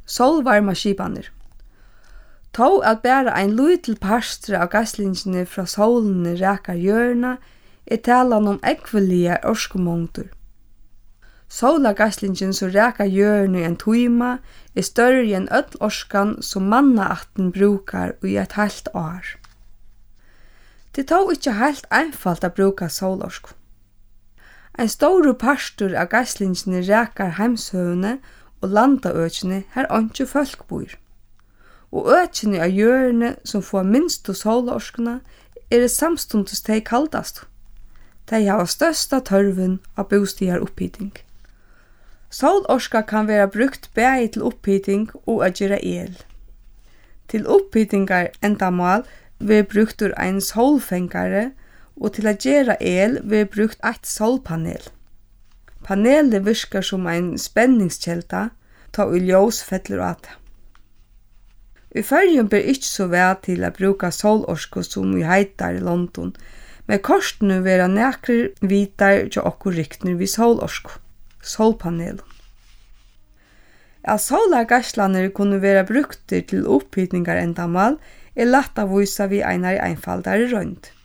Sólvarmaskipanir. Tó at bara ein lítil partur av gaslingini frá sólini rakar jørna talan ekviliga orskumongdur. Sólargaslingin som rakar jørna í ein tíma størri enn öll orskan som mannaættin brúkar í eitt heilt ár. Det tó ikki heilt einfalt at brúka sólorsku. Ein stóru partur av gaslingini rakar heimshøvuni og landaøkini her einki fólk bor. Og økini av jørni som får minstu sólorskuna samstundis tei kaldastu. Tei hava størsta tørvin av bostigar upphiting. Sólorska kan vera brukt bæði til upphiting og at gera el. Til upphitingar endamál ver bruktur ein sólfengari og til at gera el ver brukt eitt sólpanel. Panelet virkar som ein spenningskjelda ta í ljós fellur at. I Føroyum ber ikki so væl til at bruka sólorsku som í heitar í London, men kortini vera nakrir vitar hjá okkur ryknir við sólorsku, sólpanelum. At sólargaslaner kunnu vera bruktir til upphitingar endamál lætt at vísa við einari einfaldari roynd.